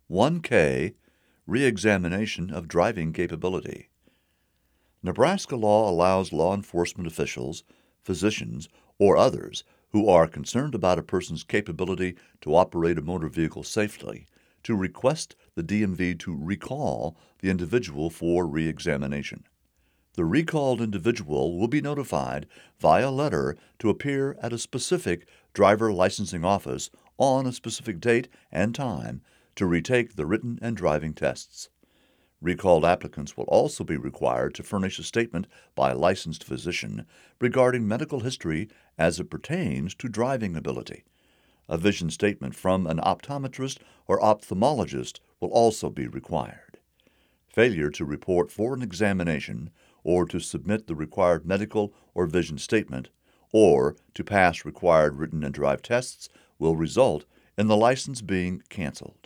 1K Reexamination of Driving Capability. Nebraska law allows law enforcement officials, physicians, or others who are concerned about a person's capability to operate a motor vehicle safely to request the DMV to recall the individual for reexamination. The recalled individual will be notified via letter to appear at a specific driver licensing office on a specific date and time to retake the written and driving tests. Recalled applicants will also be required to furnish a statement by a licensed physician regarding medical history as it pertains to driving ability. A vision statement from an optometrist or ophthalmologist will also be required. Failure to report for an examination or to submit the required medical or vision statement or to pass required written and drive tests will result in the license being canceled.